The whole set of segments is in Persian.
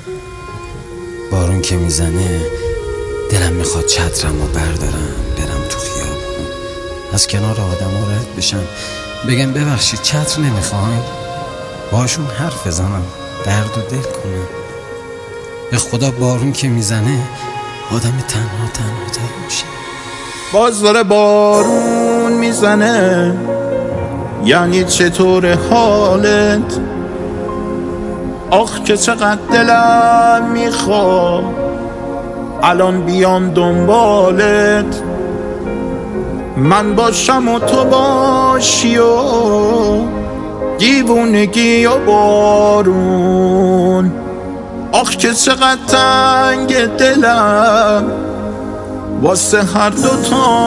بارون که میزنه دلم میخواد چترمو بردارم برم تو خیابون، از کنار آدم رد بشم، بگم ببخشید چتر نمیخواین، باشون حرف بزنم، درد و دل کنم. به خدا بارون که میزنه آدم تنها تر میشه. باز داره بارون میزنه، یعنی چطور حالت؟ آخ که چقدر دلم میخواد الان بیام دنبالت، من باشم و تو باشی و دیوونگی و بارون. آخ که چقدر تنگ دلم واسه هر دو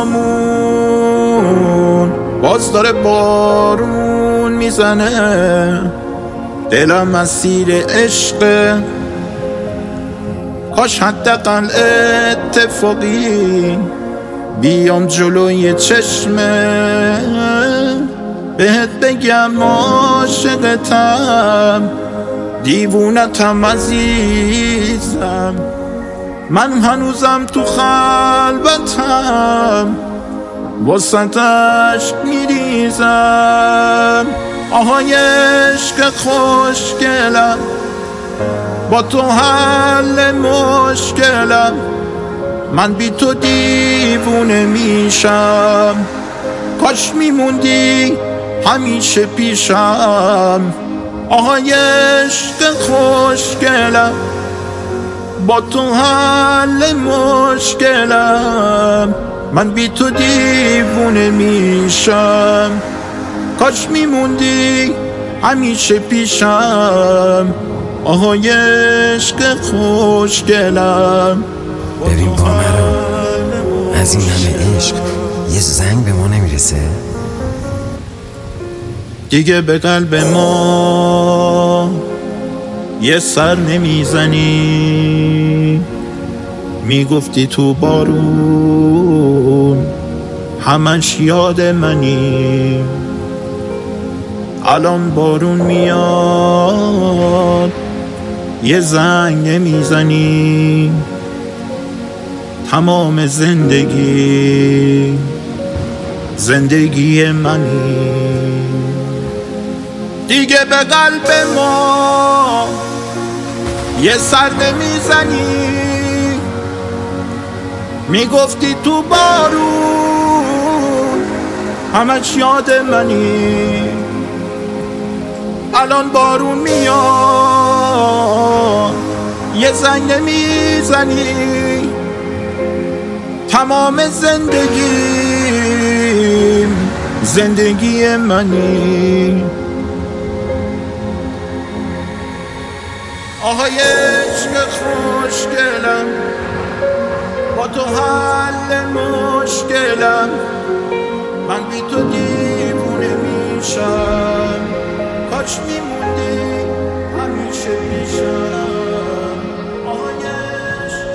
تامون. باز داره بارون میزنه، دلم اسیر عشقه، کاش حداقل اتفاقی بیام جلوی چشمه بهت بگم عاشقتم، دیوونتم عزیزم، من هنوزم تو خلوتم واسط عشق میریزم. آهای عشق خوشگلم، با تو حل مشکلم، من بی تو دیوونه میشم، کاش میموندی همیشه پیشم. آهای عشق خوشگلم، با تو حل مشکلم، من بی تو دیوونه میشم، کاش میموندی همیشه پیشم. آهای عشق خوشگلم. ببین با مرا از این همه عشق یه زنگ به ما نمیرسه؟ دیگه به قلب ما یه سر نمیزنی، میگفتی تو بارون همش یاد منی، الان بارون میاد یه زنگ نمیزنی، تمام زندگی منی. دیگه به قلب ما یه سر نمیزنی، میگفتی تو بارون همش یاد منی، الان بارون میاد یه زنگ نمیزنی، تمام زندگی منی. آهای عشق خوشگلم، با تو حل مشکلم، من بی تو دیوونه میشم، کاش میموندی همیشه پیشم. آهای عشق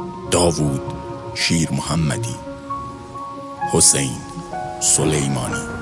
داوود شیر محمدی، حسین سلیمانی.